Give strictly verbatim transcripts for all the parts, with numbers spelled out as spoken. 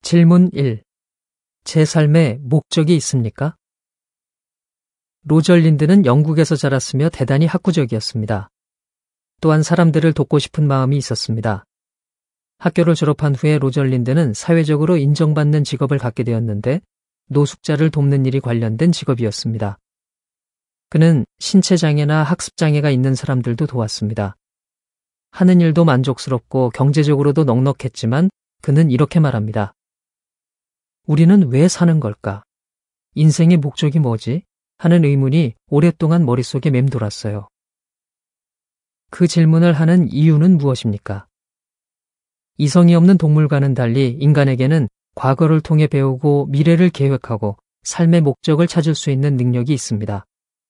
질문 일. 제 삶에 목적이 있습니까? 로절린드는 영국에서 자랐으며 대단히 학구적이었습니다. 또한 사람들을 돕고 싶은 마음이 있었습니다. 학교를 졸업한 후에 로절린드는 사회적으로 인정받는 직업을 갖게 되었는데 노숙자를 돕는 일이 관련된 직업이었습니다. 그는 신체장애나 학습장애가 있는 사람들도 도왔습니다. 하는 일도 만족스럽고 경제적으로도 넉넉했지만 그는 이렇게 말합니다. 우리는 왜 사는 걸까? 인생의 목적이 뭐지? 하는 의문이 오랫동안 머릿속에 맴돌았어요. 그 질문을 하는 이유는 무엇입니까? 이성이 없는 동물과는 달리 인간에게는 과거를 통해 배우고 미래를 계획하고 삶의 목적을 찾을 수 있는 능력이 있습니다.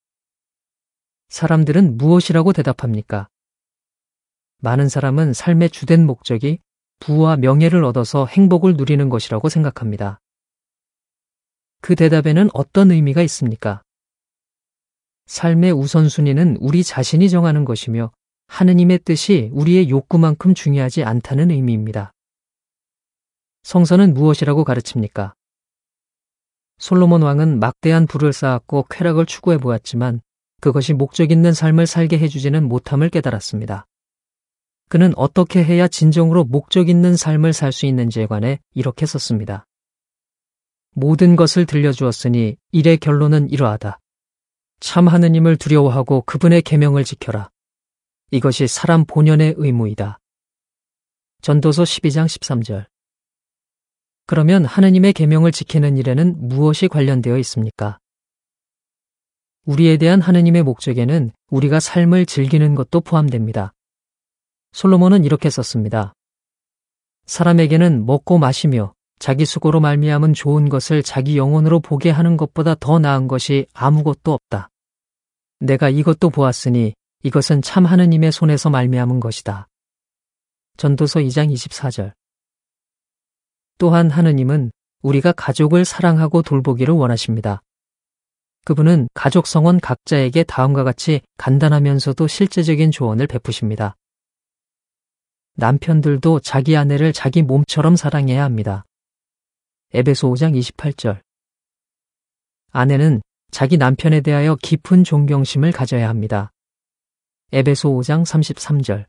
사람들은 무엇이라고 대답합니까? 많은 사람은 삶의 주된 목적이 부와 명예를 얻어서 행복을 누리는 것이라고 생각합니다. 그 대답에는 어떤 의미가 있습니까? 삶의 우선순위는 우리 자신이 정하는 것이며 하느님의 뜻이 우리의 욕구만큼 중요하지 않다는 의미입니다. 성서는 무엇이라고 가르칩니까? 솔로몬 왕은 막대한 부를 쌓았고 쾌락을 추구해 보았지만 그것이 목적 있는 삶을 살게 해주지는 못함을 깨달았습니다. 그는 어떻게 해야 진정으로 목적 있는 삶을 살 수 있는지에 관해 이렇게 썼습니다. 모든 것을 들려주었으니 일의 결론은 이러하다. 참 하느님을 두려워하고 그분의 계명을 지켜라. 이것이 사람 본연의 의무이다. 전도서 십이 장 십삼 절. 그러면 하느님의 계명을 지키는 일에는 무엇이 관련되어 있습니까? 우리에 대한 하느님의 목적에는 우리가 삶을 즐기는 것도 포함됩니다. 솔로몬은 이렇게 썼습니다. 사람에게는 먹고 마시며 자기 수고로 말미암은 좋은 것을 자기 영혼으로 보게 하는 것보다 더 나은 것이 아무것도 없다. 내가 이것도 보았으니 이것은 참 하느님의 손에서 말미암은 것이다. 전도서 이 장 이십사 절. 또한 하느님은 우리가 가족을 사랑하고 돌보기를 원하십니다. 그분은 가족 성원 각자에게 다음과 같이 간단하면서도 실제적인 조언을 베푸십니다. 남편들도 자기 아내를 자기 몸처럼 사랑해야 합니다. 에베소 오 장 이십팔 절. 아내는 자기 남편에 대하여 깊은 존경심을 가져야 합니다. 에베소 오 장 삼십삼 절.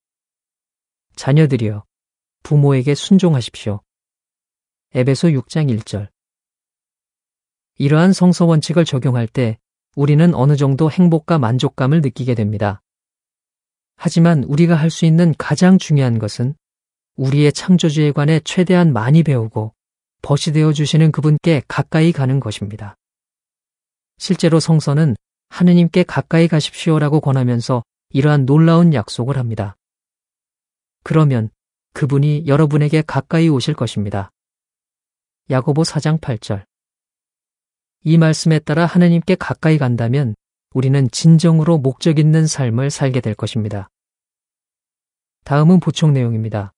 자녀들이여, 부모에게 순종하십시오. 에베소 육 장 일 절. 이러한 성서 원칙을 적용할 때 우리는 어느 정도 행복과 만족감을 느끼게 됩니다. 하지만 우리가 할 수 있는 가장 중요한 것은 우리의 창조주에 관해 최대한 많이 배우고 벗이 되어 주시는 그분께 가까이 가는 것입니다. 실제로 성서는 하느님께 가까이 가십시오라고 권하면서 이러한 놀라운 약속을 합니다. 그러면 그분이 여러분에게 가까이 오실 것입니다. 야고보 사 장 팔 절. 이 말씀에 따라 하느님께 가까이 간다면 우리는 진정으로 목적 있는 삶을 살게 될 것입니다. 다음은 보충 내용입니다.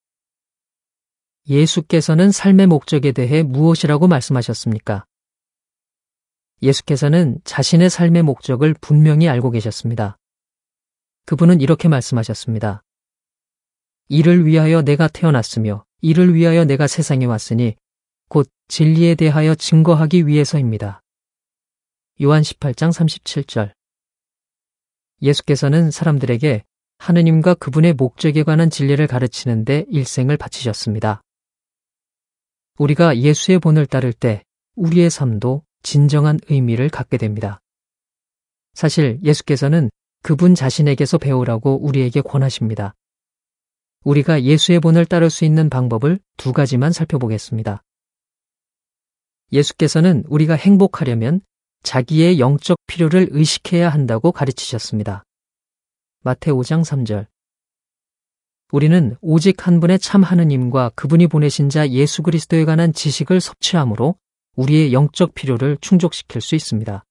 예수께서는 삶의 목적에 대해 무엇이라고 말씀하셨습니까? 예수께서는 자신의 삶의 목적을 분명히 알고 계셨습니다. 그분은 이렇게 말씀하셨습니다. 이를 위하여 내가 태어났으며 이를 위하여 내가 세상에 왔으니 곧 진리에 대하여 증거하기 위해서입니다. 요한 십팔 장 삼십칠 절. 예수께서는 사람들에게 하느님과 그분의 목적에 관한 진리를 가르치는 데 일생을 바치셨습니다. 우리가 예수의 본을 따를 때 우리의 삶도 진정한 의미를 갖게 됩니다. 사실 예수께서는 그분 자신에게서 배우라고 우리에게 권하십니다. 우리가 예수의 본을 따를 수 있는 방법을 두 가지만 살펴보겠습니다. 예수께서는 우리가 행복하려면 자기의 영적 필요를 의식해야 한다고 가르치셨습니다. 마태오 오 장 삼 절. 우리는 오직 한 분의 참 하느님과 그분이 보내신 자 예수 그리스도에 관한 지식을 섭취함으로 우리의 영적 필요를 충족시킬 수 있습니다.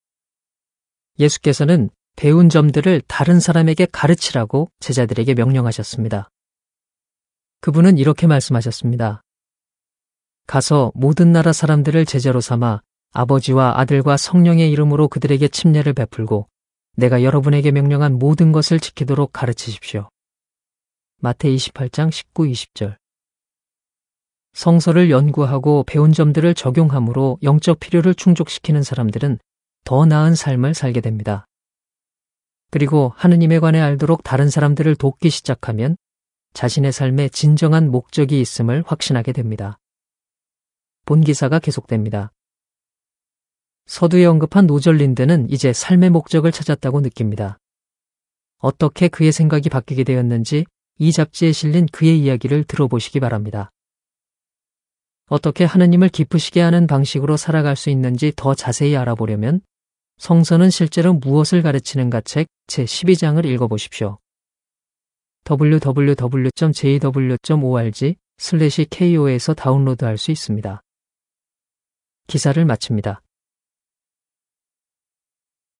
예수께서는 배운 점들을 다른 사람에게 가르치라고 제자들에게 명령하셨습니다. 그분은 이렇게 말씀하셨습니다. 가서 모든 나라 사람들을 제자로 삼아 아버지와 아들과 성령의 이름으로 그들에게 침례를 베풀고 내가 여러분에게 명령한 모든 것을 지키도록 가르치십시오. 마태 이십팔 장 십구 이십 절. 성서를 연구하고 배운 점들을 적용함으로 영적 필요를 충족시키는 사람들은 더 나은 삶을 살게 됩니다. 그리고 하느님에 관해 알도록 다른 사람들을 돕기 시작하면 자신의 삶에 진정한 목적이 있음을 확신하게 됩니다. 본 기사가 계속됩니다. 서두에 언급한 노절린드는 이제 삶의 목적을 찾았다고 느낍니다. 어떻게 그의 생각이 바뀌게 되었는지 이 잡지에 실린 그의 이야기를 들어보시기 바랍니다. 어떻게 하느님을 기쁘시게 하는 방식으로 살아갈 수 있는지 더 자세히 알아보려면 성서는 실제로 무엇을 가르치는가 책 제십이 장을 읽어보십시오. 더블유 더블유 더블유 점 제이 더블유 점 오알지 슬래시 케이오에서 다운로드할 수 있습니다. 기사를 마칩니다.